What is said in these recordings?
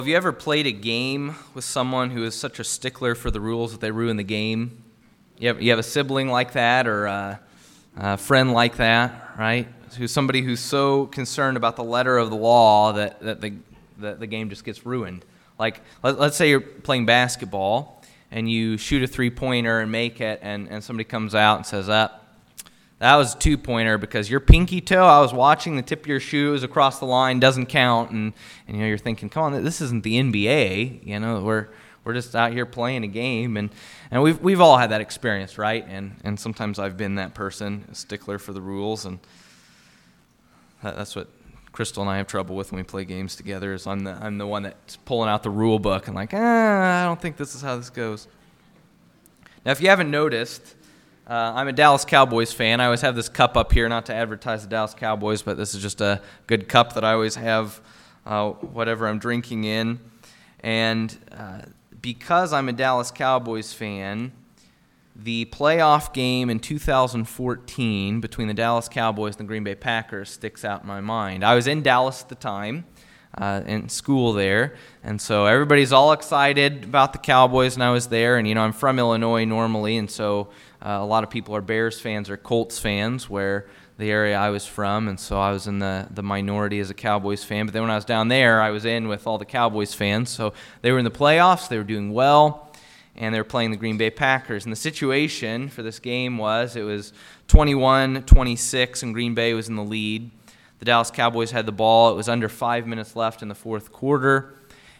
Have you ever played a game with someone who is such a stickler for the rules that they ruin the game? You have a sibling like that, or a friend like that, right? Who's somebody who's so concerned about the letter of the law that the game just gets ruined. Like, let's say you're playing basketball and you shoot a three-pointer and make it, and somebody comes out and says, that was a two-pointer because your pinky toe, I was watching the tip of your shoe, was across the line, doesn't count. And you're thinking, come on, this isn't the NBA. We're just out here playing a game. And we've all had that experience, right? And sometimes I've been that person, a stickler for the rules. And that's what Crystal and I have trouble with when we play games together, is I'm the one that's pulling out the rule book and like, I don't think this is how this goes. Now, if you haven't noticed, I'm a Dallas Cowboys fan. I always have this cup up here, not to advertise the Dallas Cowboys, but this is just a good cup that I always have whatever I'm drinking in. And because I'm a Dallas Cowboys fan, the playoff game in 2014 between the Dallas Cowboys and the Green Bay Packers sticks out in my mind. I was in Dallas at the time, in school there, and so everybody's all excited about the Cowboys, and I was there. And I'm from Illinois normally, and so a lot of people are Bears fans or Colts fans, where the area I was from, and so I was in the minority as a Cowboys fan. But then when I was down there, I was in with all the Cowboys fans. So they were in the playoffs, they were doing well, and they were playing the Green Bay Packers. And the situation for this game was, it was 21-26, and Green Bay was in the lead. The Dallas Cowboys had the ball. It was under 5 minutes left in the fourth quarter.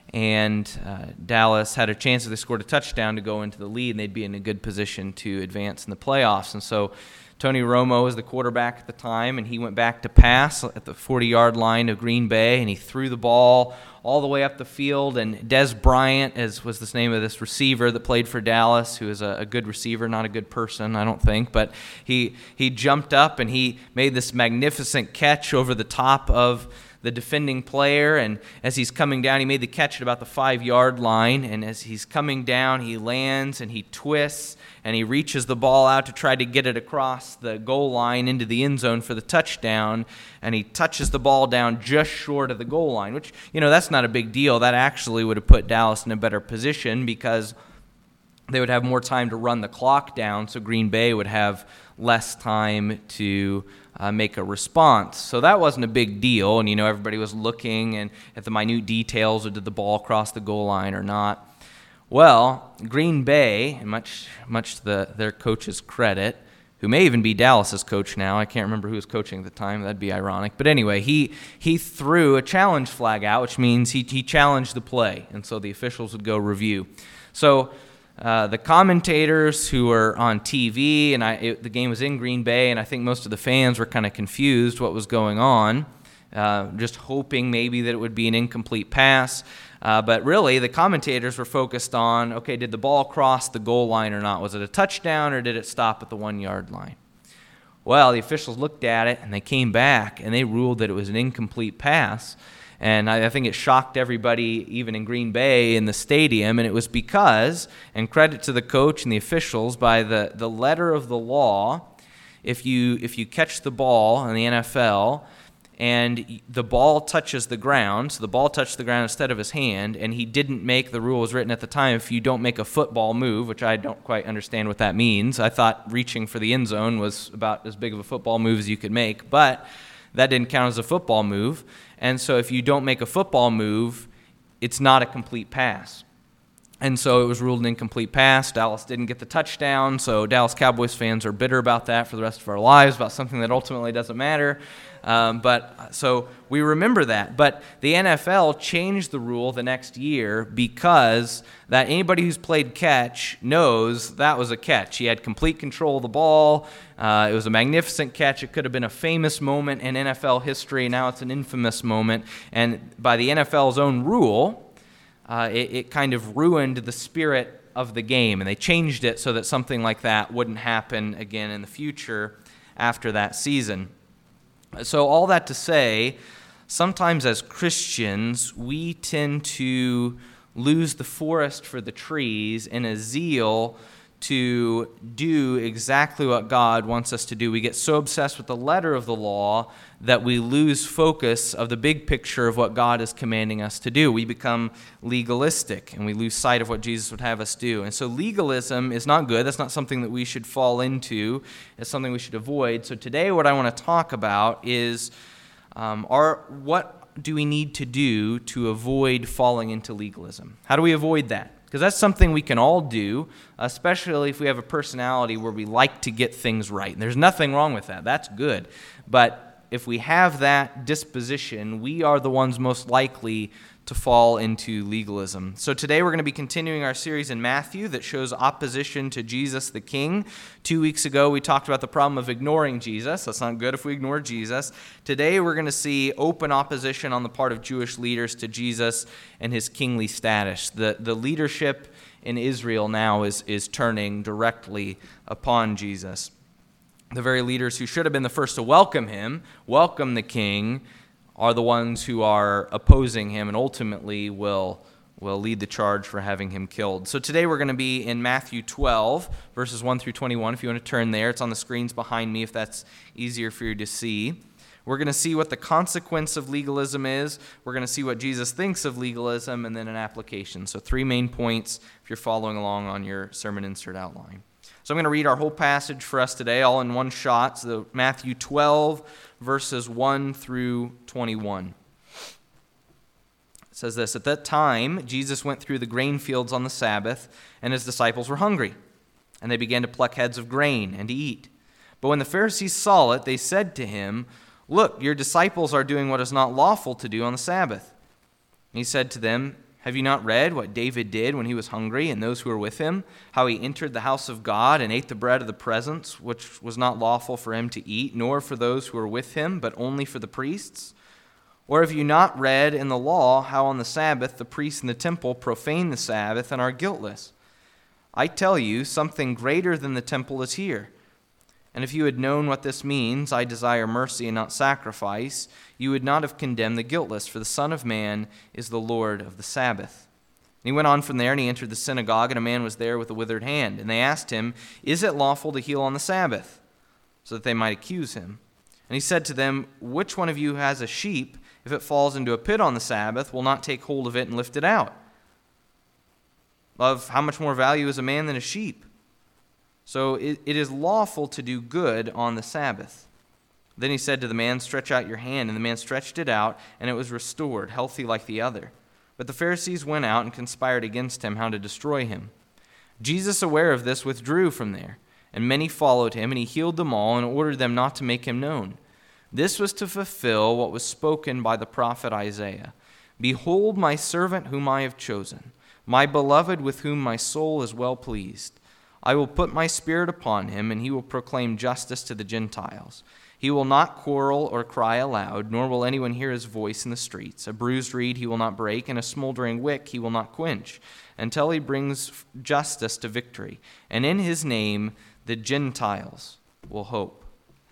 And Dallas had a chance if they scored a touchdown to go into the lead, and they'd be in a good position to advance in the playoffs. And so Tony Romo was the quarterback at the time, and he went back to pass at the 40-yard line of Green Bay, and he threw the ball all the way up the field. And Dez Bryant was the name of this receiver that played for Dallas, who is a good receiver, not a good person, I don't think. But he jumped up, and he made this magnificent catch over the top of the defending player, and as he's coming down, he made the catch at about the 5-yard line, and as he's coming down, he lands and he twists and he reaches the ball out to try to get it across the goal line into the end zone for the touchdown, and he touches the ball down just short of the goal line, which, that's not a big deal. That actually would have put Dallas in a better position because they would have more time to run the clock down, so Green Bay would have less time to make a response. So that wasn't a big deal, and everybody was looking and at the minute details of did the ball cross the goal line or not. Well, Green Bay, and much to their coach's credit, who may even be Dallas's coach now, I can't remember who was coaching at the time, that'd be ironic, but anyway, he threw a challenge flag out, which means he challenged the play, and so the officials would go review. So the commentators who were on TV, and the game was in Green Bay, and I think most of the fans were kind of confused what was going on, just hoping maybe that it would be an incomplete pass. But really, the commentators were focused on, okay, did the ball cross the goal line or not? Was it a touchdown, or did it stop at the 1-yard line? Well, the officials looked at it, and they came back, and they ruled that it was an incomplete pass. And I think it shocked everybody, even in Green Bay, in the stadium. And it was because, and credit to the coach and the officials, by the letter of the law, if you catch the ball in the NFL and the ball touches the ground, so the ball touched the ground instead of his hand, and he didn't make, the rule was written at the time, if you don't make a football move, which I don't quite understand what that means. I thought reaching for the end zone was about as big of a football move as you could make, but that didn't count as a football move. And so if you don't make a football move, it's not a complete pass. And so it was ruled an incomplete pass. Dallas didn't get the touchdown, so Dallas Cowboys fans are bitter about that for the rest of our lives, about something that ultimately doesn't matter. So we remember that. But the NFL changed the rule the next year because that anybody who's played catch knows that was a catch. He had complete control of the ball. It was a magnificent catch. It could have been a famous moment in NFL history. Now it's an infamous moment. And by the NFL's own rule, it kind of ruined the spirit of the game. And they changed it so that something like that wouldn't happen again in the future after that season. So all that to say, sometimes as Christians, we tend to lose the forest for the trees in a zeal to do exactly what God wants us to do. We get so obsessed with the letter of the law that we lose focus of the big picture of what God is commanding us to do. We become legalistic, and we lose sight of what Jesus would have us do. And so legalism is not good. That's not something that we should fall into. It's something we should avoid. So today what I want to talk about is what do we need to do to avoid falling into legalism? How do we avoid that? Because that's something we can all do, especially if we have a personality where we like to get things right. And there's nothing wrong with that. That's good. But if we have that disposition, we are the ones most likely to fall into legalism. So today we're going to be continuing our series in Matthew that shows opposition to Jesus the King. 2 weeks ago we talked about the problem of ignoring Jesus. That's not good if we ignore Jesus. Today we're going to see open opposition on the part of Jewish leaders to Jesus and his kingly status. The leadership in Israel now is turning directly upon Jesus. The very leaders who should have been the first to welcome the king, are the ones who are opposing him and ultimately will lead the charge for having him killed. So today we're going to be in Matthew 12, verses 1 through 21. If you want to turn there, it's on the screens behind me if that's easier for you to see. We're going to see what the consequence of legalism is. We're going to see what Jesus thinks of legalism, and then an application. So 3 main points if you're following along on your sermon insert outline. So I'm going to read our whole passage for us today, all in one shot. So Matthew 12, verses 1 through 21. It says this: At that time, Jesus went through the grain fields on the Sabbath, and his disciples were hungry. And they began to pluck heads of grain and to eat. But when the Pharisees saw it, they said to him, "Look, your disciples are doing what is not lawful to do on the Sabbath." And he said to them, "Have you not read what David did when he was hungry and those who were with him, how he entered the house of God and ate the bread of the presence, which was not lawful for him to eat, nor for those who were with him, but only for the priests? Or have you not read in the law how on the Sabbath the priests in the temple profane the Sabbath and are guiltless? I tell you, something greater than the temple is here. And if you had known what this means, I desire mercy and not sacrifice, you would not have condemned the guiltless, for the Son of Man is the Lord of the Sabbath." And he went on from there, and he entered the synagogue, and a man was there with a withered hand. And they asked him, "Is it lawful to heal on the Sabbath?" So that they might accuse him. And he said to them, "Which one of you has a sheep, if it falls into a pit on the Sabbath, will not take hold of it and lift it out? Of how much more value is a man than a sheep? So it is lawful to do good on the Sabbath." Then he said to the man, "Stretch out your hand." And the man stretched it out, and it was restored, healthy like the other. But the Pharisees went out and conspired against him how to destroy him. Jesus, aware of this, withdrew from there. And many followed him, and he healed them all and ordered them not to make him known. This was to fulfill what was spoken by the prophet Isaiah. "Behold my servant whom I have chosen, my beloved with whom my soul is well pleased. I will put my spirit upon him, and he will proclaim justice to the Gentiles. He will not quarrel or cry aloud, nor will anyone hear his voice in the streets. A bruised reed he will not break, and a smoldering wick he will not quench, until he brings justice to victory. And in his name the Gentiles will hope."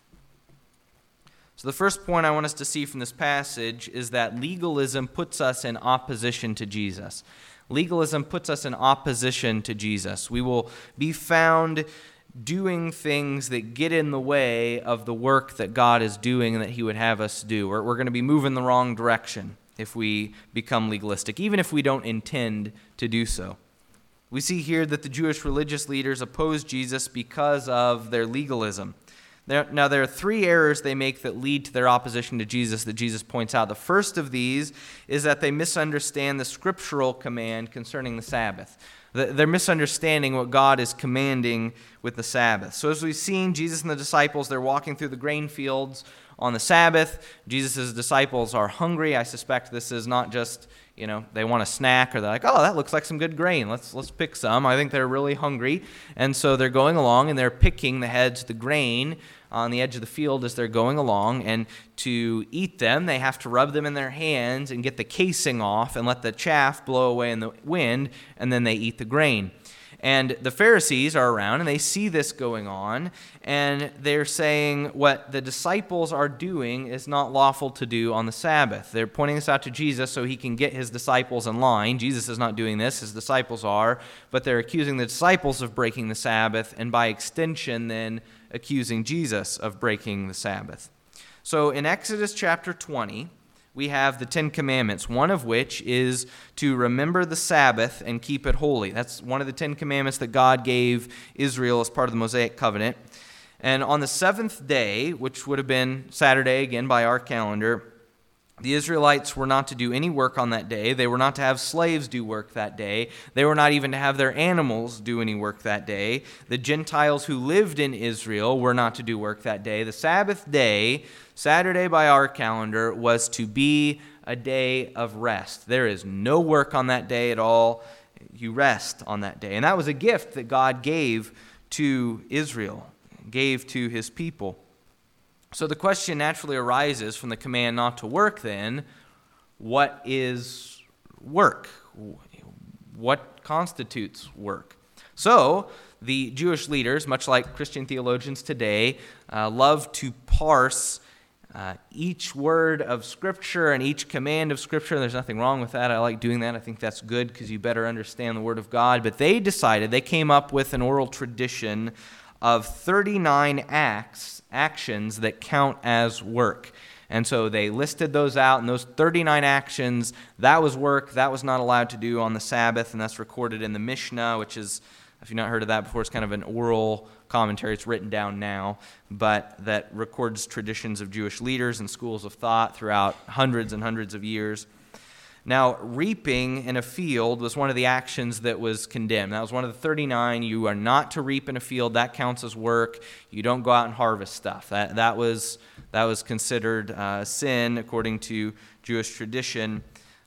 So the first point I want us to see from this passage is that legalism puts us in opposition to Jesus. Legalism puts us in opposition to Jesus. We will be found doing things that get in the way of the work that God is doing and that he would have us do. We're going to be moving the wrong direction if we become legalistic, even if we don't intend to do so. We see here that the Jewish religious leaders oppose Jesus because of their legalism. Now, there are 3 errors they make that lead to their opposition to Jesus that Jesus points out. The first of these is that they misunderstand the scriptural command concerning the Sabbath. They're misunderstanding what God is commanding with the Sabbath. So as we've seen, Jesus and the disciples, they're walking through the grain fields on the Sabbath. Jesus' disciples are hungry. I suspect this is not just, they want a snack, or they're like, "Oh, that looks like some good grain. Let's pick some." I think they're really hungry. And so they're going along, and they're picking the heads of the grain on the edge of the field as they're going along. And to eat them, they have to rub them in their hands and get the casing off and let the chaff blow away in the wind, and then they eat the grain. And the Pharisees are around, and they see this going on, and they're saying what the disciples are doing is not lawful to do on the Sabbath. They're pointing this out to Jesus so he can get his disciples in line. Jesus is not doing this, his disciples are, but they're accusing the disciples of breaking the Sabbath, and by extension then accusing Jesus of breaking the Sabbath. So in Exodus chapter 20, we have the Ten Commandments, one of which is to remember the Sabbath and keep it holy. That's one of the Ten Commandments that God gave Israel as part of the Mosaic covenant. And on the seventh day, which would have been Saturday again by our calendar, the Israelites were not to do any work on that day. They were not to have slaves do work that day. They were not even to have their animals do any work that day. The Gentiles who lived in Israel were not to do work that day. The Sabbath day, Saturday by our calendar, was to be a day of rest. There is no work on that day at all. You rest on that day. And that was a gift that God gave to Israel, gave to his people. So the question naturally arises from the command not to work then, what is work? What constitutes work? So the Jewish leaders, much like Christian theologians today, love to parse each word of Scripture and each command of Scripture. There's nothing wrong with that. I like doing that. I think that's good because you better understand the Word of God. But they came up with an oral tradition of 39 actions that count as work. And so they listed those out, and those 39 actions, that was work, that was not allowed to do on the Sabbath, and that's recorded in the Mishnah, which is, if you've not heard of that before, it's kind of an oral commentary. It's written down now, but that records traditions of Jewish leaders and schools of thought throughout hundreds and hundreds of years. Now, reaping in a field was one of the actions that was condemned. That was one of the 39. You are not to reap in a field. That counts as work. You don't go out and harvest stuff. That was considered sin according to Jewish tradition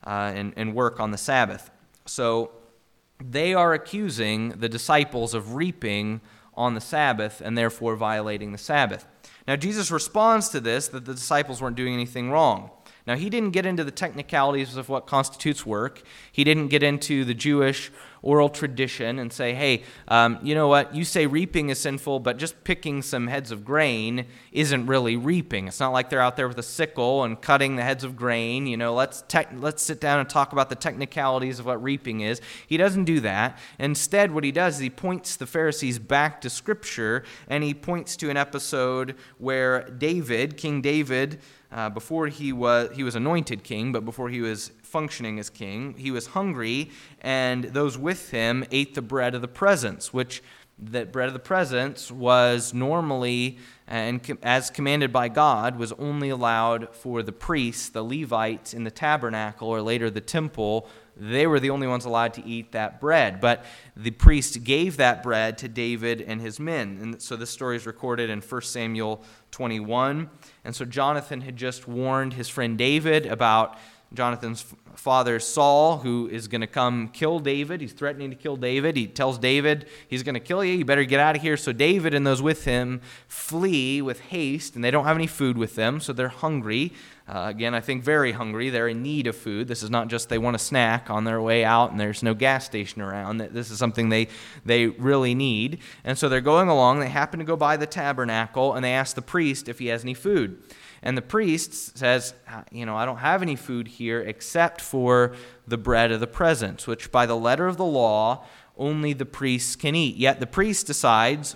and work on the Sabbath. So they are accusing the disciples of reaping on the Sabbath and therefore violating the Sabbath. Now, Jesus responds to this that the disciples weren't doing anything wrong. Now, he didn't get into the technicalities of what constitutes work. He didn't get into the Jewish oral tradition and say, hey, you know what, you say reaping is sinful, but just picking some heads of grain isn't really reaping. It's not like they're out there with a sickle and cutting the heads of grain. You know, let's sit down and talk about the technicalities of what reaping is. He doesn't do that. Instead, what he does is he points the Pharisees back to Scripture, and he points to an episode where King David, before he was anointed king, but before he was functioning as king, he was hungry, and those with him ate the bread of the presence, which the bread of the presence was normally, and as commanded by God, was only allowed for the priests, the Levites in the tabernacle, or later the temple. They were the only ones allowed to eat that bread. But the priest gave that bread to David and his men. And so this story is recorded in 1 Samuel 21. And so Jonathan had just warned his friend David about Jonathan's father Saul, who is going to come kill David. He's threatening to kill David. He tells David, he's going to kill you. You better get out of here. So David and those with him flee with haste, and they don't have any food with them, so they're hungry. Again, I think very hungry. They're in need of food. This is not just they want a snack on their way out and there's no gas station around. This is something they really need. And so they're going along. They happen to go by the tabernacle, and they ask the priest if he has any food. And the priest says, I don't have any food here except for the bread of the presence, which by the letter of the law, only the priests can eat. Yet the priest decides,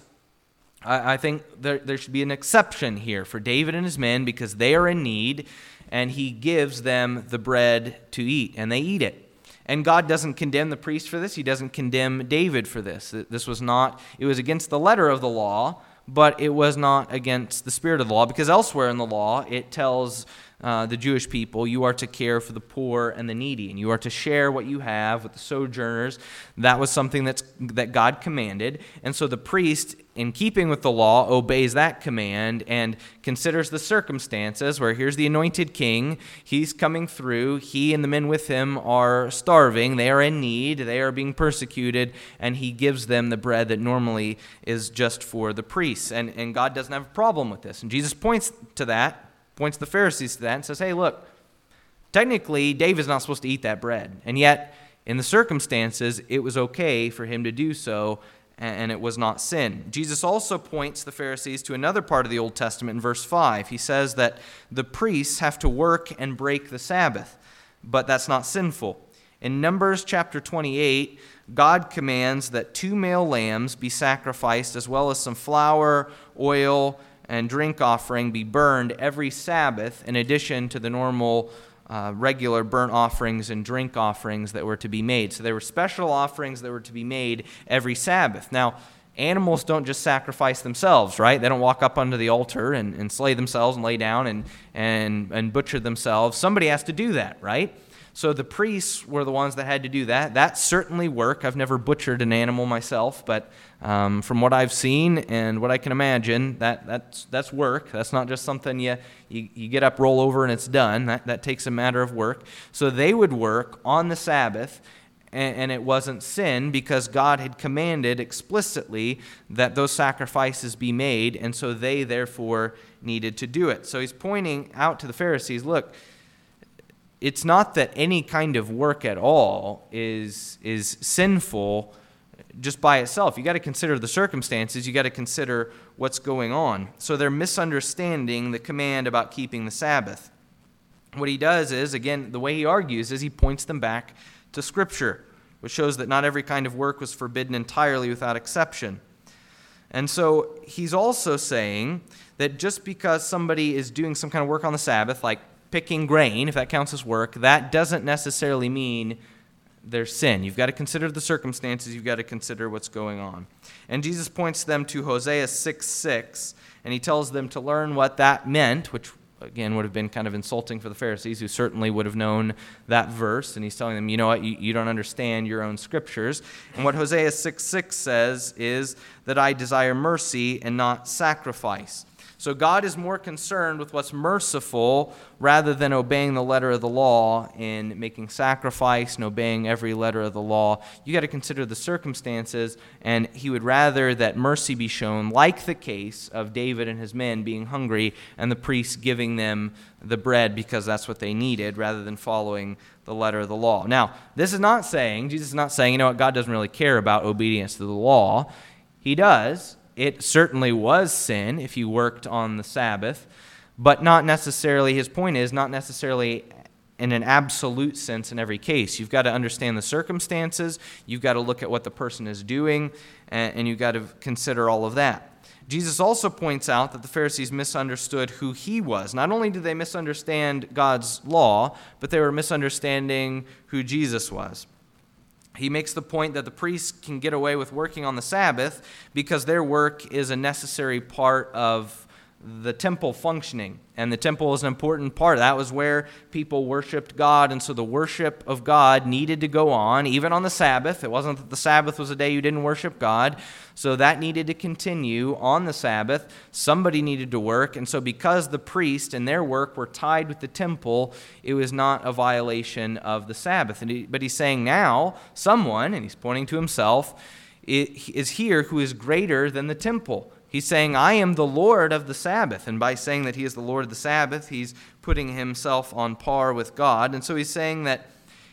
I think there should be an exception here for David and his men because they are in need, and he gives them the bread to eat, and they eat it. And God doesn't condemn the priest for this. He doesn't condemn David for this. It was against the letter of the law, but it was not against the spirit of the law, because elsewhere in the law it tells the Jewish people, you are to care for the poor and the needy, and you are to share what you have with the sojourners. That was something that God commanded, and so the priest, in keeping with the law, obeys that command and considers the circumstances where here's the anointed king, he's coming through, he and the men with him are starving, they are in need, they are being persecuted, and he gives them the bread that normally is just for the priests. And God doesn't have a problem with this. And Jesus points the Pharisees to that and says, hey, look, technically David's not supposed to eat that bread, and yet in the circumstances, it was okay for him to do so, and it was not sin. Jesus also points the Pharisees to another part of the Old Testament in verse 5. He says that the priests have to work and break the Sabbath, but that's not sinful. In Numbers chapter 28, God commands that 2 male lambs be sacrificed, as well as some flour, oil, and drink offering be burned every Sabbath, in addition to the normal regular burnt offerings and drink offerings that were to be made. So there were special offerings that were to be made every Sabbath. Now, animals don't just sacrifice themselves, right? They don't walk up onto the altar and slay themselves and lay down and butcher themselves. Somebody has to do that, right? So the priests were the ones that had to do that. That's certainly work. I've never butchered an animal myself, but from what I've seen and what I can imagine, that's work. That's not just something you get up, roll over, and it's done. That takes a matter of work. So they would work on the Sabbath, and it wasn't sin because God had commanded explicitly that those sacrifices be made, and so they therefore needed to do it. So he's pointing out to the Pharisees, look, it's not that any kind of work at all is sinful just by itself. You got to consider the circumstances. You got to consider what's going on. So they're misunderstanding the command about keeping the Sabbath. What he does is, again, the way he argues is he points them back to Scripture, which shows that not every kind of work was forbidden entirely without exception. And so he's also saying that just because somebody is doing some kind of work on the Sabbath, like picking grain, if that counts as work, that doesn't necessarily mean there's sin. You've got to consider the circumstances. You've got to consider what's going on. And Jesus points them to Hosea 6:6, and he tells them to learn what that meant, which again would have been kind of insulting for the Pharisees, who certainly would have known that verse. And he's telling them, you know what, you don't understand your own scriptures. And what Hosea 6:6 says is that I desire mercy and not sacrifice. So God is more concerned with what's merciful rather than obeying the letter of the law in making sacrifice and obeying every letter of the law. You got to consider the circumstances, and he would rather that mercy be shown, like the case of David and his men being hungry and the priests giving them the bread because that's what they needed, rather than following the letter of the law. Now, this is not saying, Jesus is not saying, you know what, God doesn't really care about obedience to the law. He does. It certainly was sin if you worked on the Sabbath, but not necessarily, his point is, not necessarily in an absolute sense in every case. You've got to understand the circumstances, you've got to look at what the person is doing, and you've got to consider all of that. Jesus also points out that the Pharisees misunderstood who he was. Not only did they misunderstand God's law, but they were misunderstanding who Jesus was. He makes the point that the priests can get away with working on the Sabbath because their work is a necessary part of the temple functioning. And the temple is an important part. That was where people worshiped God, and so the worship of God needed to go on, even on the Sabbath. It wasn't that the Sabbath was a day you didn't worship God, so that needed to continue on the Sabbath. Somebody needed to work, and so because the priest and their work were tied with the temple, it was not a violation of the Sabbath. But he's saying now, someone, and he's pointing to himself, is here who is greater than the temple. He's saying, I am the Lord of the Sabbath. And by saying that he is the Lord of the Sabbath, he's putting himself on par with God. And so he's saying that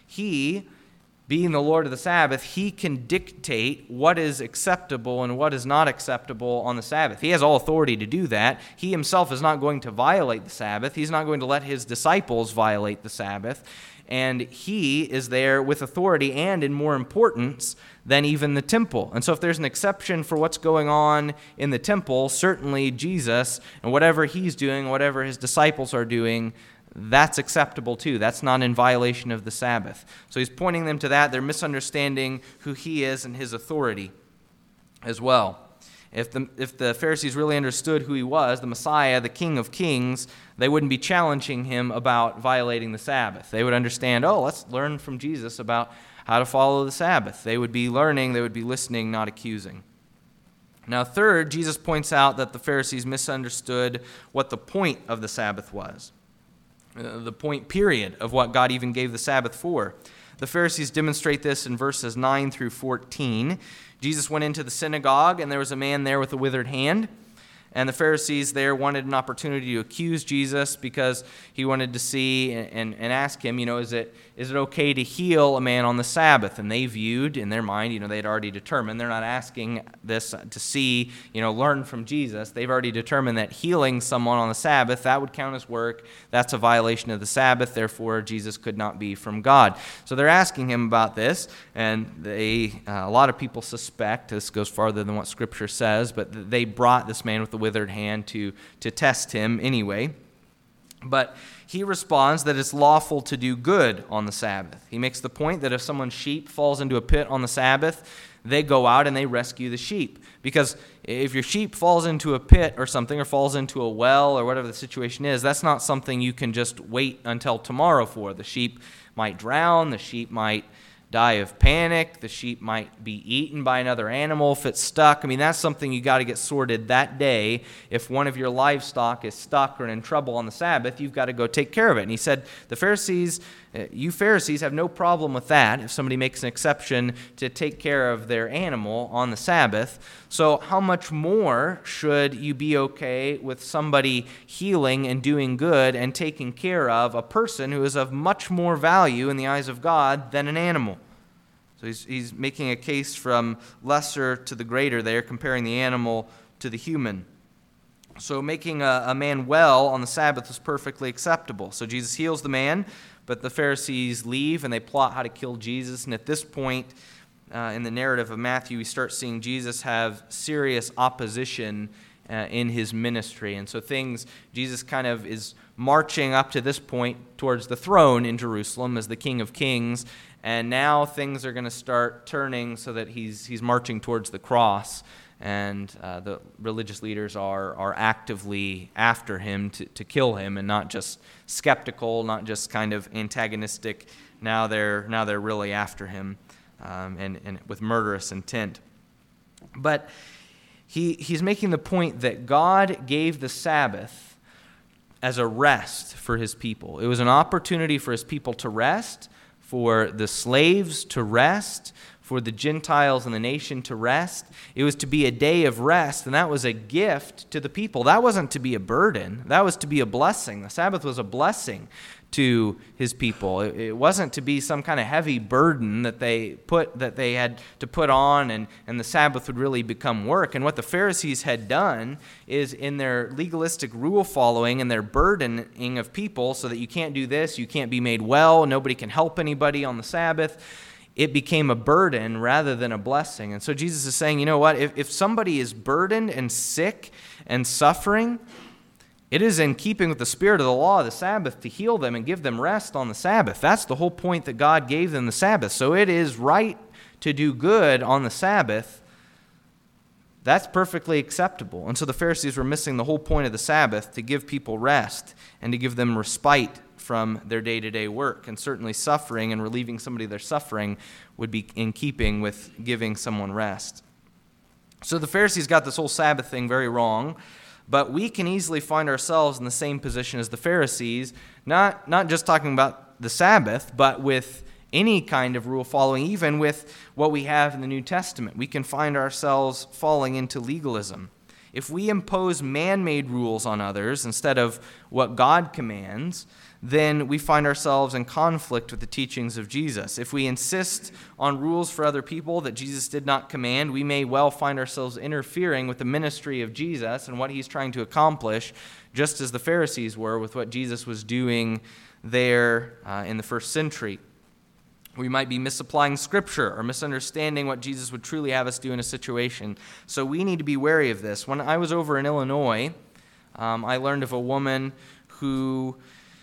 he, being the Lord of the Sabbath, he can dictate what is acceptable and what is not acceptable on the Sabbath. He has all authority to do that. He himself is not going to violate the Sabbath. He's not going to let his disciples violate the Sabbath. And he is there with authority and in more importance than even the temple. And so if there's an exception for what's going on in the temple, certainly Jesus and whatever he's doing, whatever his disciples are doing, that's acceptable too. That's not in violation of the Sabbath. So he's pointing them to that. They're misunderstanding who he is and his authority as well. If the Pharisees really understood who he was, the Messiah, the King of Kings, they wouldn't be challenging him about violating the Sabbath. They would understand, let's learn from Jesus about how to follow the Sabbath. They would be learning, they would be listening, not accusing. Now, third, Jesus points out that the Pharisees misunderstood what the point of the Sabbath was. The point, period, of what God even gave the Sabbath for. The Pharisees demonstrate this in verses 9 through 14. Jesus went into the synagogue, and there was a man there with a withered hand. And the Pharisees there wanted an opportunity to accuse Jesus because he wanted to see and ask him, is it okay to heal a man on the Sabbath? And they viewed in their mind, they'd already determined. They're not asking this to see, learn from Jesus. They've already determined that healing someone on the Sabbath, that would count as work. That's a violation of the Sabbath. Therefore, Jesus could not be from God. So they're asking him about this, and a lot of people suspect, this goes farther than what Scripture says, but they brought this man with the withered hand to test him anyway. But he responds that it's lawful to do good on the Sabbath. He makes the point that if someone's sheep falls into a pit on the Sabbath, they go out and they rescue the sheep. Because if your sheep falls into a pit or something, or falls into a well or whatever the situation is, that's not something you can just wait until tomorrow for. The sheep might drown, the sheep might die of panic, the sheep might be eaten by another animal if it's stuck. That's something you got to get sorted that day. If one of your livestock is stuck or in trouble on the Sabbath, you've got to go take care of it. And he said, you Pharisees have no problem with that if somebody makes an exception to take care of their animal on the Sabbath. So how much more should you be okay with somebody healing and doing good and taking care of a person who is of much more value in the eyes of God than an animal? So he's making a case from lesser to the greater there, comparing the animal to the human. So making a man well on the Sabbath was perfectly acceptable. So Jesus heals the man, but the Pharisees leave and they plot how to kill Jesus. And at this point in the narrative of Matthew, we start seeing Jesus have serious opposition in his ministry. And so Jesus kind of is marching up to this point towards the throne in Jerusalem as the King of Kings. And now things are going to start turning so that he's marching towards the cross. And the religious leaders are actively after him to kill him, and not just skeptical, not just kind of antagonistic. Now they're really after him, and with murderous intent. But he's making the point that God gave the Sabbath as a rest for his people. It was an opportunity for his people to rest, for the slaves to rest, for the Gentiles and the nation to rest. It was to be a day of rest, and that was a gift to the people. That wasn't to be a burden. That was to be a blessing. The Sabbath was a blessing to his people. It wasn't to be some kind of heavy burden that they had to put on, and the Sabbath would really become work. And what the Pharisees had done is, in their legalistic rule following and their burdening of people, so that you can't do this, you can't be made well, nobody can help anybody on the Sabbath, it became a burden rather than a blessing. And so Jesus is saying, you know what, if somebody is burdened and sick and suffering, it is in keeping with the spirit of the law of the Sabbath to heal them and give them rest on the Sabbath. That's the whole point that God gave them the Sabbath. So it is right to do good on the Sabbath. That's perfectly acceptable. And so the Pharisees were missing the whole point of the Sabbath, to give people rest and to give them respite from their day-to-day work. And certainly suffering and relieving somebody of their suffering would be in keeping with giving someone rest. So the Pharisees got this whole Sabbath thing very wrong, but we can easily find ourselves in the same position as the Pharisees, not just talking about the Sabbath, but with any kind of rule following, even with what we have in the New Testament. We can find ourselves falling into legalism. If we impose man-made rules on others instead of what God commands, then we find ourselves in conflict with the teachings of Jesus. If we insist on rules for other people that Jesus did not command, we may well find ourselves interfering with the ministry of Jesus and what he's trying to accomplish, just as the Pharisees were with what Jesus was doing there in the first century. We might be misapplying Scripture or misunderstanding what Jesus would truly have us do in a situation. So we need to be wary of this. When I was over in Illinois, I learned of a woman who,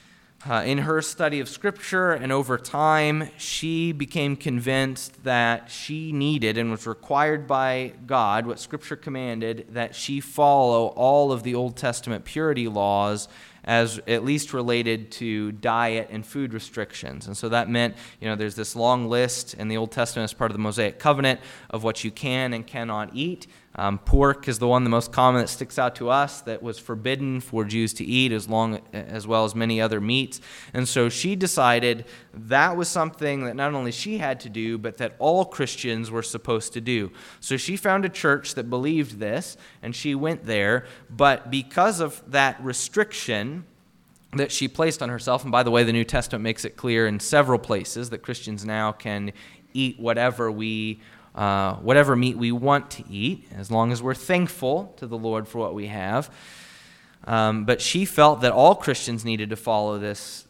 in her study of Scripture and over time, she became convinced that she needed and was required by God, what Scripture commanded, that she follow all of the Old Testament purity laws as at least related to diet and food restrictions. And so that meant, there's this long list in the Old Testament as part of the Mosaic Covenant of what you can and cannot eat. Pork is the one, the most common, that sticks out to us, that was forbidden for Jews to eat, as well as many other meats. And so she decided that was something that not only she had to do, but that all Christians were supposed to do. So she found a church that believed this, and she went there. But because of that restriction that she placed on herself, and by the way, the New Testament makes it clear in several places that Christians now can eat whatever meat we want to eat, as long as we're thankful to the Lord for what we have. But she felt that all Christians needed to follow this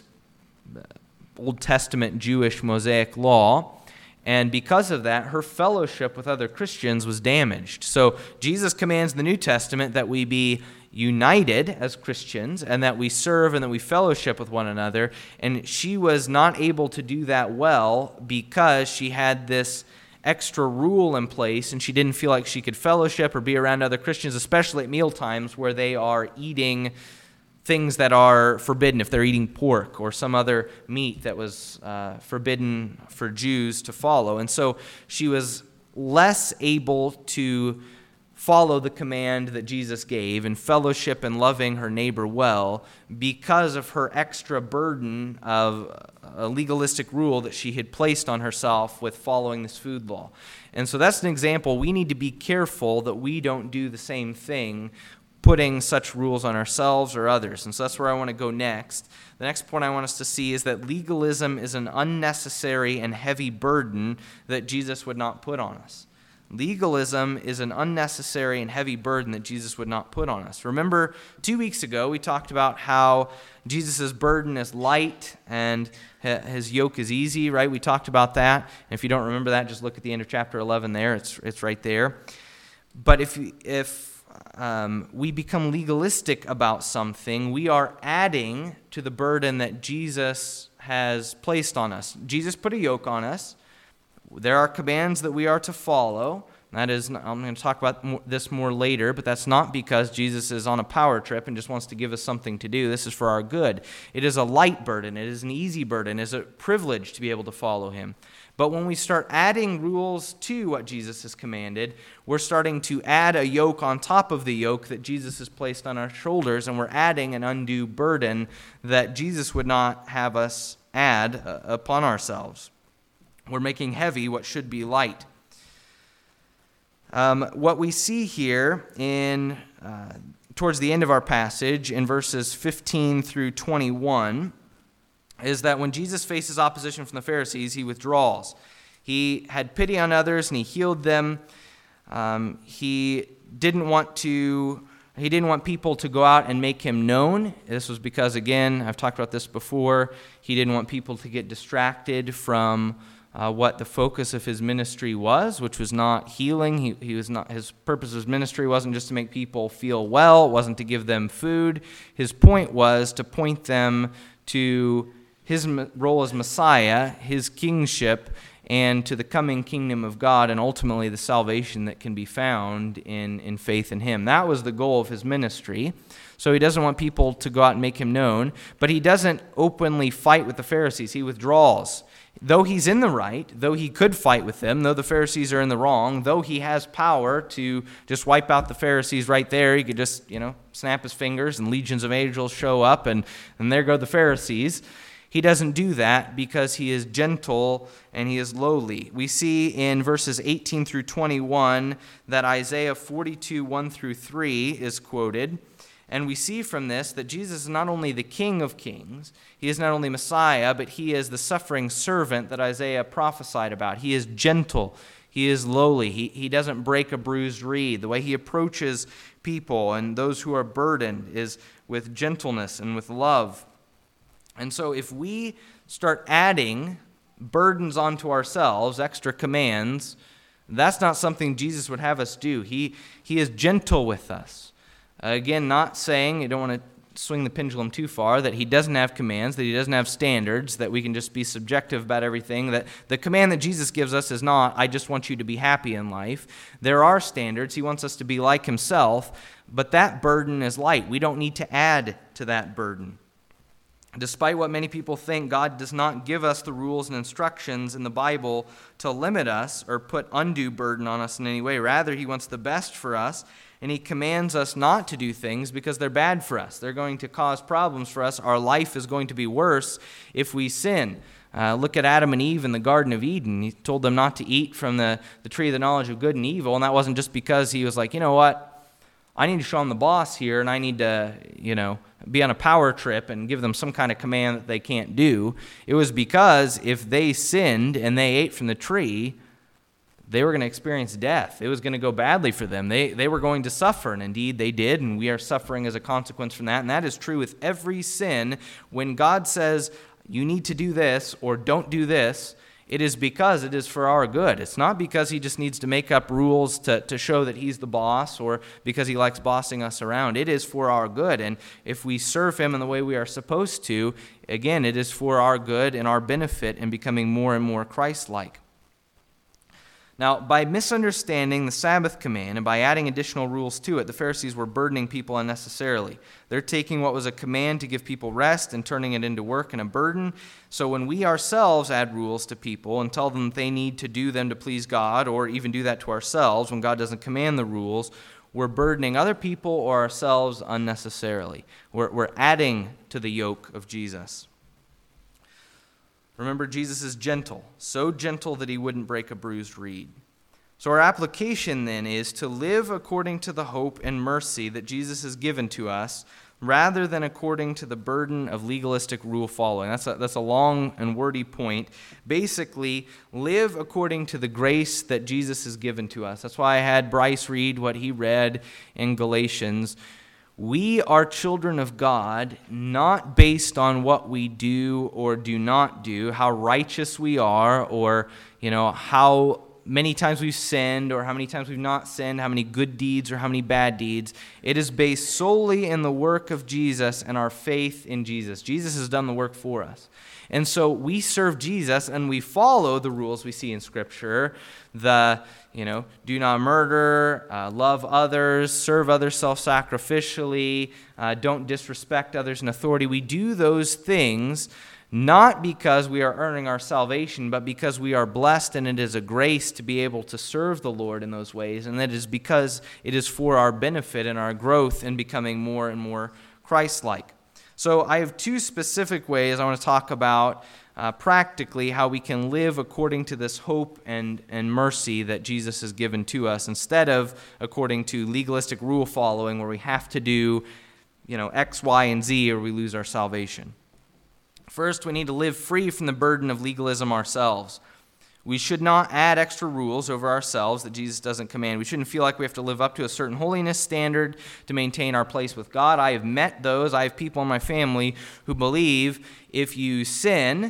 Old Testament Jewish Mosaic law, and because of that, her fellowship with other Christians was damaged. So Jesus commands in the New Testament that we be united as Christians and that we serve and that we fellowship with one another, and she was not able to do that well because she had this extra rule in place, and she didn't feel like she could fellowship or be around other Christians, especially at meal times where they are eating things that are forbidden, if they're eating pork or some other meat that was forbidden for Jews to follow. And so she was less able to follow the command that Jesus gave and fellowship and loving her neighbor well because of her extra burden of a legalistic rule that she had placed on herself with following this food law. And so that's an example. We need to be careful that we don't do the same thing, putting such rules on ourselves or others. And so that's where I want to go next. The next point I want us to see is that legalism is an unnecessary and heavy burden that Jesus would not put on us. Legalism is an unnecessary and heavy burden that Jesus would not put on us. Remember, 2 weeks ago, we talked about how Jesus' burden is light and his yoke is easy, right? We talked about that. And if you don't remember that, just look at the end of chapter 11 there. It's right there. But if we become legalistic about something, we are adding to the burden that Jesus has placed on us. Jesus put a yoke on us. There are commands that we are to follow. That is, I'm going to talk about this more later, but that's not because Jesus is on a power trip and just wants to give us something to do. This is for our good. It is a light burden. It is an easy burden. It is a privilege to be able to follow him. But when we start adding rules to what Jesus has commanded, we're starting to add a yoke on top of the yoke that Jesus has placed on our shoulders, and we're adding an undue burden that Jesus would not have us add upon ourselves. We're making heavy what should be light. What we see here towards the end of our passage in verses 15 through 21 is that when Jesus faces opposition from the Pharisees, he withdraws. He had pity on others and he healed them. He didn't want people to go out and make him known. This was because, again, I've talked about this before, he didn't want people to get distracted from what the focus of his ministry was, which was not healing. His purpose of his ministry wasn't just to make people feel well. It wasn't to give them food. His point was to point them to his role as Messiah, his kingship, and to the coming kingdom of God, and ultimately the salvation that can be found in faith in him. That was the goal of his ministry. So he doesn't want people to go out and make him known, but he doesn't openly fight with the Pharisees. He withdraws. Though he's in the right, though he could fight with them, though the Pharisees are in the wrong, though he has power to just wipe out the Pharisees right there, he could just, snap his fingers and legions of angels show up and there go the Pharisees. He doesn't do that because he is gentle and he is lowly. We see in verses 18 through 21 that Isaiah 42, 1 through 3 is quoted. And we see from this that Jesus is not only the King of Kings, he is not only Messiah, but he is the suffering servant that Isaiah prophesied about. He is gentle. He is lowly. He doesn't break a bruised reed. The way he approaches people and those who are burdened is with gentleness and with love. And so if we start adding burdens onto ourselves, extra commands, that's not something Jesus would have us do. He is gentle with us. Again, not saying, you don't want to swing the pendulum too far, that he doesn't have commands, that he doesn't have standards, that we can just be subjective about everything. That the command that Jesus gives us is not, I just want you to be happy in life. There are standards. He wants us to be like himself, but that burden is light. We don't need to add to that burden. Despite what many people think, God does not give us the rules and instructions in the Bible to limit us or put undue burden on us in any way. Rather, he wants the best for us, and he commands us not to do things because they're bad for us. They're going to cause problems for us. Our life is going to be worse if we sin. Look at Adam and Eve in the Garden of Eden. He told them not to eat from the tree of the knowledge of good and evil, and that wasn't just because he was like, you know what? I need to show them the boss here, and I need to, be on a power trip and give them some kind of command that they can't do. It was because if they sinned and they ate from the tree, they were going to experience death. It was going to go badly for them. They were going to suffer, and indeed they did, and we are suffering as a consequence from that. And that is true with every sin. When God says, you need to do this or don't do this, it is because it is for our good. It's not because he just needs to make up rules to show that he's the boss or because he likes bossing us around. It is for our good. And if we serve him in the way we are supposed to, again, it is for our good and our benefit in becoming more and more Christ-like. Now, by misunderstanding the Sabbath command and by adding additional rules to it, the Pharisees were burdening people unnecessarily. They're taking what was a command to give people rest and turning it into work and a burden. So when we ourselves add rules to people and tell them they need to do them to please God, or even do that to ourselves when God doesn't command the rules, we're burdening other people or ourselves unnecessarily. We're adding to the yoke of Jesus. Remember, Jesus is gentle, so gentle that he wouldn't break a bruised reed. So our application then is to live according to the hope and mercy that Jesus has given to us, rather than according to the burden of legalistic rule following. That's a long and wordy point. Basically, live according to the grace that Jesus has given to us. That's why I had Bryce read what he read in Galatians. We are children of God, not based on what we do or do not do, how righteous we are, or how many times we've sinned or how many times we've not sinned, how many good deeds or how many bad deeds. It is based solely in the work of Jesus and our faith in Jesus. Jesus has done the work for us. And so we serve Jesus and we follow the rules we see in Scripture. Do not murder, love others, serve others self-sacrificially, don't disrespect others in authority. We do those things not because we are earning our salvation, but because we are blessed and it is a grace to be able to serve the Lord in those ways. And that is because it is for our benefit and our growth in becoming more and more Christ-like. So I have two specific ways I want to talk about practically how we can live according to this hope and mercy that Jesus has given to us, instead of according to legalistic rule following where we have to do X, Y, and Z or we lose our salvation. First, we need to live free from the burden of legalism ourselves. We should not add extra rules over ourselves that Jesus doesn't command. We shouldn't feel like we have to live up to a certain holiness standard to maintain our place with God. I have met those. I have people in my family who believe if you sin,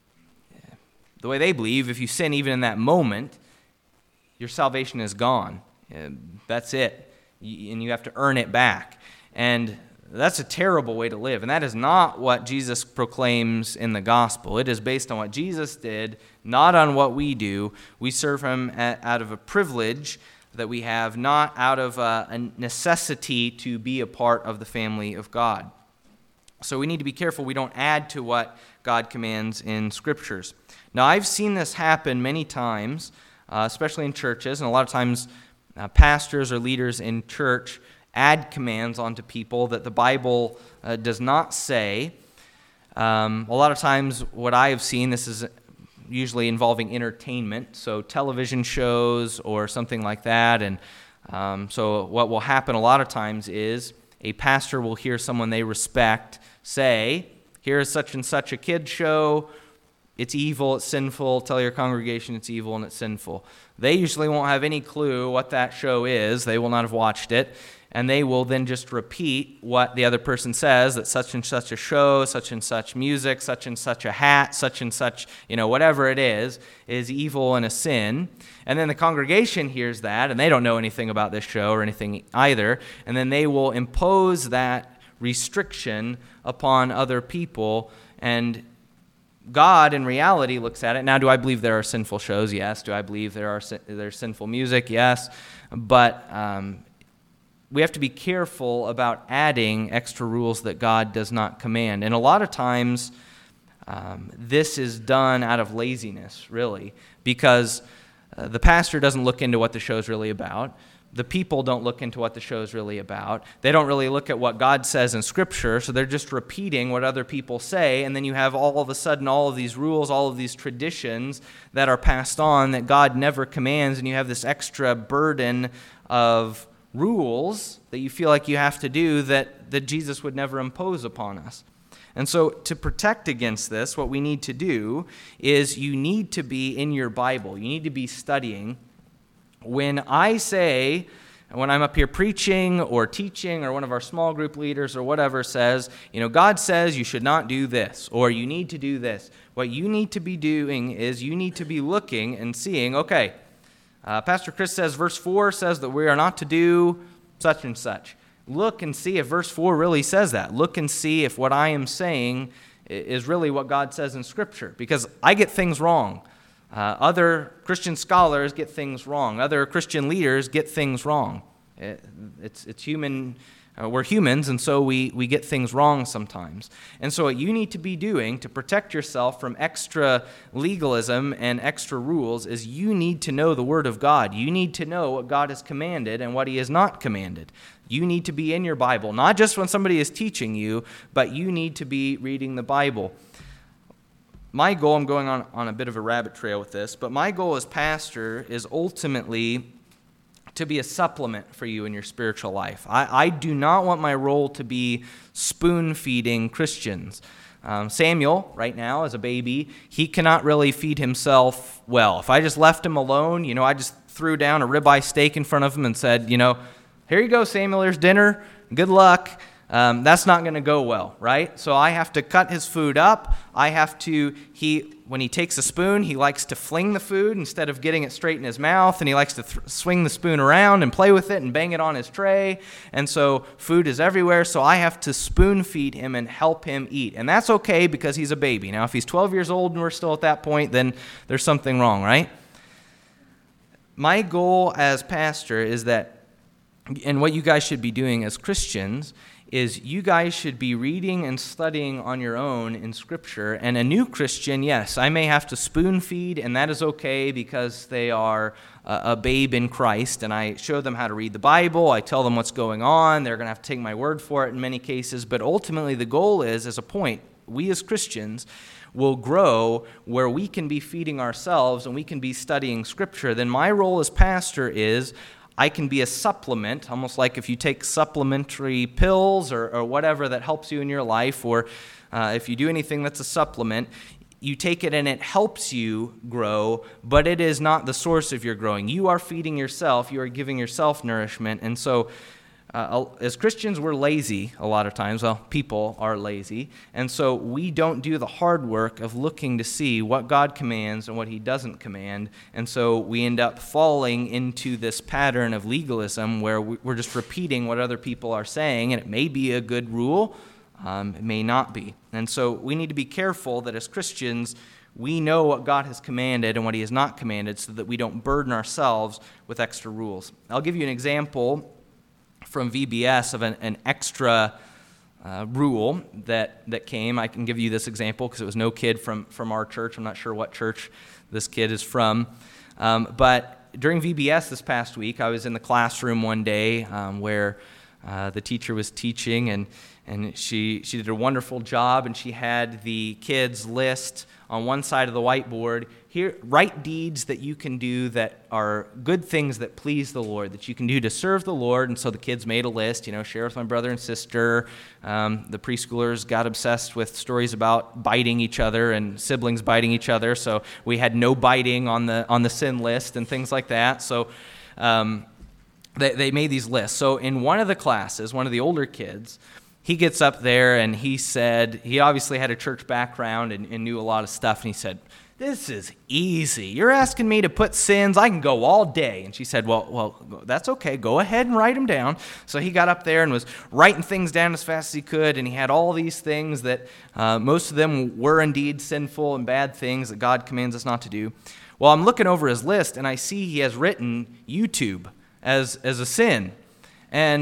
the way they believe, if you sin even in that moment, your salvation is gone. That's it. And you have to earn it back. And that's a terrible way to live, and that is not what Jesus proclaims in the gospel. It is based on what Jesus did, not on what we do. We serve him out of a privilege that we have, not out of a necessity to be a part of the family of God. So we need to be careful we don't add to what God commands in Scriptures. Now, I've seen this happen many times, especially in churches, and a lot of times pastors or leaders in church add commands onto people that the Bible does not say. A lot of times what I have seen, this is usually involving entertainment, so television shows or something like that. And so what will happen a lot of times is a pastor will hear someone they respect say, here's such and such a kid's show, it's evil, it's sinful, tell your congregation it's evil and it's sinful. They usually won't have any clue what that show is, they will not have watched it. And they will then just repeat what the other person says, that such and such a show, such and such music, such and such a hat, such and such, whatever it is evil and a sin. And then the congregation hears that, and they don't know anything about this show or anything either. And then they will impose that restriction upon other people. And God, in reality, looks at it. Now, do I believe there are sinful shows? Yes. Do I believe there's sinful music? Yes. But we have to be careful about adding extra rules that God does not command. And a lot of times, this is done out of laziness, really, because the pastor doesn't look into what the show's really about. The people don't look into what the show's really about. They don't really look at what God says in Scripture, so they're just repeating what other people say, and then you have all of a sudden all of these rules, all of these traditions that are passed on that God never commands, and you have this extra burden of rules that you feel like you have to do that Jesus would never impose upon us. And so to protect against this, what we need to do is you need to be in your Bible. You need to be studying. When I'm up here preaching or teaching, or one of our small group leaders or whatever says, God says you should not do this, or you need to do this, what you need to be doing is you need to be looking and seeing, okay, Pastor Chris says verse 4 says that we are not to do such and such. Look and see if verse 4 really says that. Look and see if what I am saying is really what God says in Scripture, because I get things wrong. Other Christian scholars get things wrong. Other Christian leaders get things wrong. It's human. We're humans, and so we get things wrong sometimes. And so what you need to be doing to protect yourself from extra legalism and extra rules is you need to know the Word of God. You need to know what God has commanded and what He has not commanded. You need to be in your Bible, not just when somebody is teaching you, but you need to be reading the Bible. My goal, I'm going on a bit of a rabbit trail with this, but my goal as pastor is ultimately to be a supplement for you in your spiritual life. I do not want my role to be spoon-feeding Christians. Samuel, right now, as a baby, he cannot really feed himself well. If I just left him alone, I just threw down a ribeye steak in front of him and said, here you go, Samuel, here's dinner, good luck. That's not going to go well, right? So I have to cut his food up. When he takes a spoon, he likes to fling the food instead of getting it straight in his mouth, and he likes to swing the spoon around and play with it and bang it on his tray. And so food is everywhere, so I have to spoon feed him and help him eat. And that's okay because he's a baby. Now, if he's 12 years old and we're still at that point, then there's something wrong, right? My goal as pastor is that, and what you guys should be doing as Christians, is you guys should be reading and studying on your own in Scripture. And a new Christian, yes, I may have to spoon feed, and that is okay because they are a babe in Christ, and I show them how to read the Bible. I tell them what's going on. They're going to have to take my word for it in many cases. But ultimately, the goal is, as a point, we as Christians will grow where we can be feeding ourselves and we can be studying Scripture. Then my role as pastor is I can be a supplement, almost like if you take supplementary pills or whatever that helps you in your life, or if you do anything that's a supplement, you take it and it helps you grow, but it is not the source of your growing. You are feeding yourself. You are giving yourself nourishment. And so as Christians, we're lazy a lot of times. Well, people are lazy. And so we don't do the hard work of looking to see what God commands and what He doesn't command. And so we end up falling into this pattern of legalism where we're just repeating what other people are saying, and it may be a good rule, it may not be. And so we need to be careful that as Christians, we know what God has commanded and what He has not commanded so that we don't burden ourselves with extra rules. I'll give you an example from VBS of an extra rule that came. I can give you this example because it was no kid from our church. I'm not sure what church this kid is from. But during VBS this past week, I was in the classroom one day where the teacher was teaching, and she did a wonderful job, and she had the kids list on one side of the whiteboard, here, write deeds that you can do that are good things that please the Lord, that you can do to serve the Lord. And so the kids made a list, share with my brother and sister. The preschoolers got obsessed with stories about biting each other and siblings biting each other. So we had no biting on the sin list and things like that. So they made these lists. So in one of the classes, one of the older kids, he gets up there and he said, he obviously had a church background and knew a lot of stuff. And he said, "This is easy. You're asking me to put sins. I can go all day." And she said, well, that's okay. Go ahead and write them down. So he got up there and was writing things down as fast as he could. And he had all these things that most of them were indeed sinful and bad things that God commands us not to do. Well, I'm looking over his list and I see he has written YouTube as a sin. And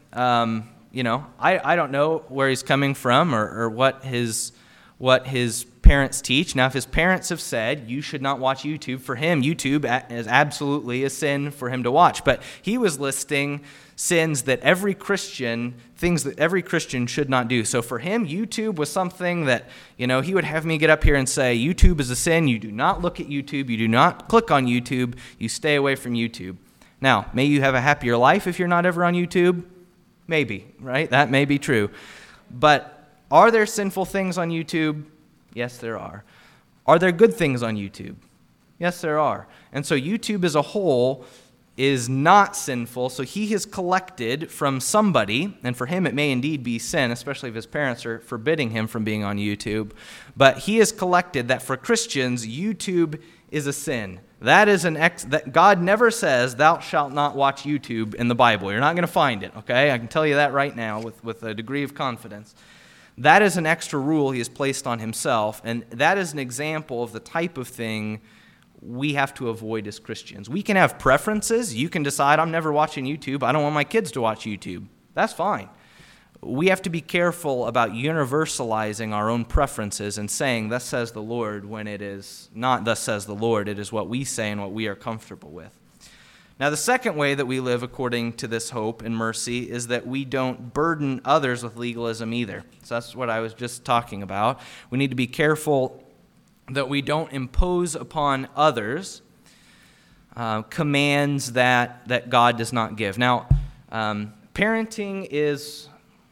I don't know where he's coming from or what his parents teach. Now, if his parents have said you should not watch YouTube, for him, YouTube is absolutely a sin for him to watch. But he was listing things that every Christian should not do. So for him, YouTube was something that, he would have me get up here and say, YouTube is a sin. You do not look at YouTube. You do not click on YouTube. You stay away from YouTube. Now, may you have a happier life if you're not ever on YouTube? Maybe, right? That may be true. But are there sinful things on YouTube? Yes, there are. Are there good things on YouTube? Yes, there are. And so YouTube as a whole is not sinful. So he has collected from somebody, and for him it may indeed be sin, especially if his parents are forbidding him from being on YouTube. But he has collected that for Christians, YouTube is a sin. That God never says, thou shalt not watch YouTube in the Bible. You're not going to find it, okay? I can tell you that right now with a degree of confidence. That is an extra rule he has placed on himself, and that is an example of the type of thing we have to avoid as Christians. We can have preferences. You can decide, I'm never watching YouTube. I don't want my kids to watch YouTube. That's fine. We have to be careful about universalizing our own preferences and saying, thus says the Lord, when it is not thus says the Lord. It is what we say and what we are comfortable with. Now, the second way that we live according to this hope and mercy is that we don't burden others with legalism either. So that's what I was just talking about. We need to be careful that we don't impose upon others commands that God does not give. Now, parenting is,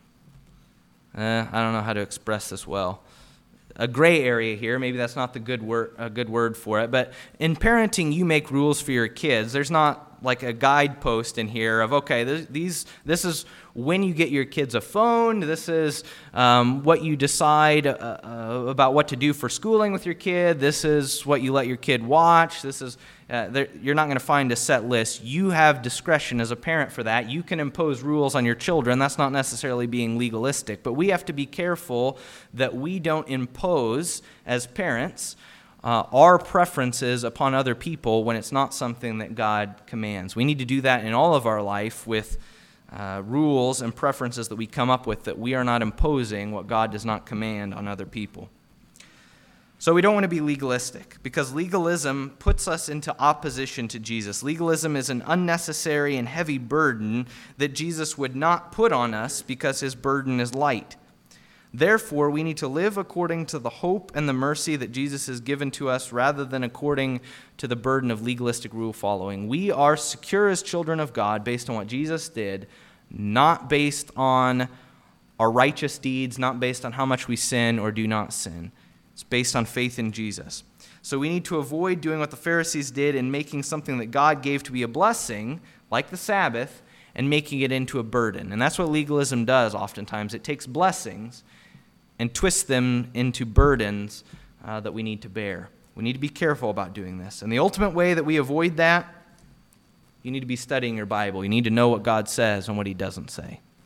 I don't know how to express this well, a gray area here. Maybe that's not a good word for it. But in parenting, you make rules for your kids. There's not like a guidepost in here of, okay, this is when you get your kids a phone. This is what you decide about what to do for schooling with your kid. This is what you let your kid watch. This is you're not going to find a set list. You have discretion as a parent for that. You can impose rules on your children. That's not necessarily being legalistic. But we have to be careful that we don't impose, as parents, our preferences upon other people when it's not something that God commands. We need to do that in all of our life with rules and preferences that we come up with, that we are not imposing what God does not command on other people. So we don't want to be legalistic, because legalism puts us into opposition to Jesus. Legalism is an unnecessary and heavy burden that Jesus would not put on us because his burden is light. Therefore, we need to live according to the hope and the mercy that Jesus has given to us rather than according to the burden of legalistic rule following. We are secure as children of God based on what Jesus did, not based on our righteous deeds, not based on how much we sin or do not sin. It's based on faith in Jesus. So we need to avoid doing what the Pharisees did in making something that God gave to be a blessing, like the Sabbath, and making it into a burden. And that's what legalism does oftentimes. It takes blessings and twists them into burdens that we need to bear. We need to be careful about doing this. And the ultimate way that we avoid that, you need to be studying your Bible. You need to know what God says and what he doesn't say.